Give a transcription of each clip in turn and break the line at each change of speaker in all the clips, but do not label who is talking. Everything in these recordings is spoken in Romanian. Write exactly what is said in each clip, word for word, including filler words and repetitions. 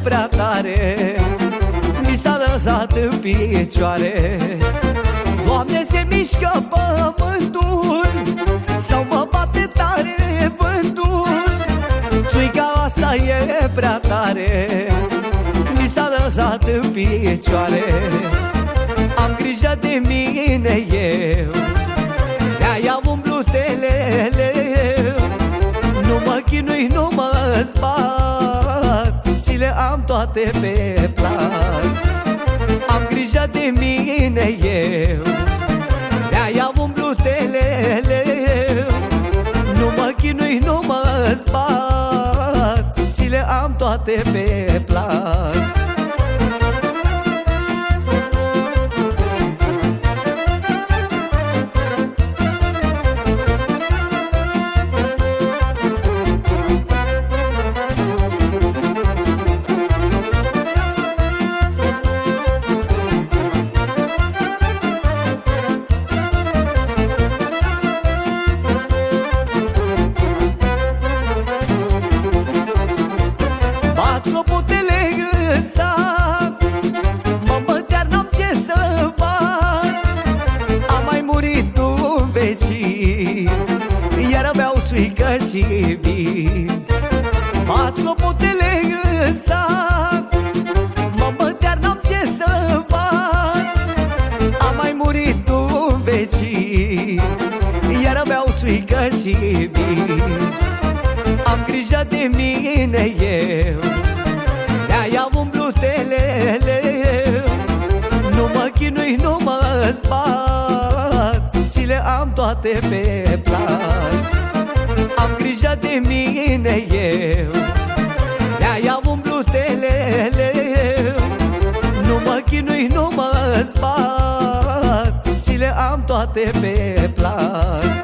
prea tare, mi s-a lăsat în picioare. Doamne, se mișcă pământul sau mă bate tare vântul. Țuica asta e prea tare, mi s-a lăsat în picioare. Am grijă de mine eu, de-aia umblu teleleu. Nu mă chinui, nu mă zbat, și le am toate pe plac. Am grijă de mine eu, de-aia umblu teleleu. Nu mă chinui, nu mă zbat, și le am toate pe plac. Clopotele în sat, mamă, dar n-am ce să fac. A mai murit un vecin, iar aveau țuică și vin. Bat clopotele în sat, mamă, dar n-am ce să fac. A mai murit un vecin, iar aveau țuică și vin. Am grijă de mine eu, de-aia umblu teleleu. Nu mă chinui, nu mă zbat, și le am toate pe plac. Am grijă de mine eu, de-aia umblu teleleu. Nu mă chinui, nu mă zbat, și le am toate pe plac.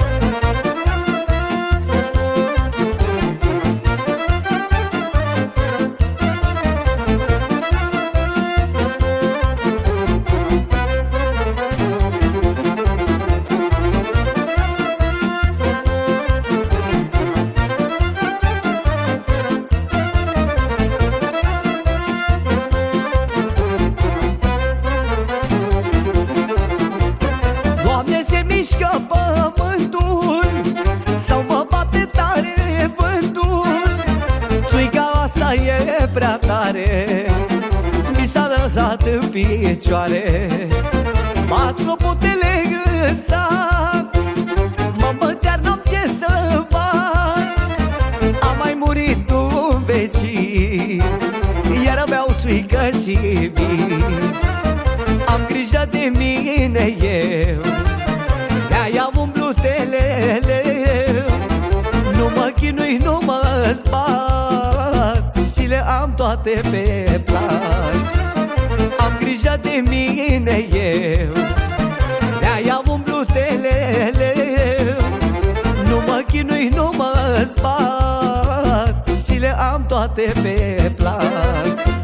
Doamne, se mișcă pământul sau mă bate tare vântul. Țuica asta e prea tare, mi s-a lăsat în picioare. Bat clopotele în sat, mamă, dar n-am ce să fac. A mai murit un vecin, iar aveau țuică și vin. Am grijă de mine eu, de-aia umblu teleleu. Nu mă chinui, nu mă zbat, și le am toate pe plac. Am grijă de mine eu, de-aia umblu teleleu. Nu mă chinui, nu mă zbat, și le am toate pe plac.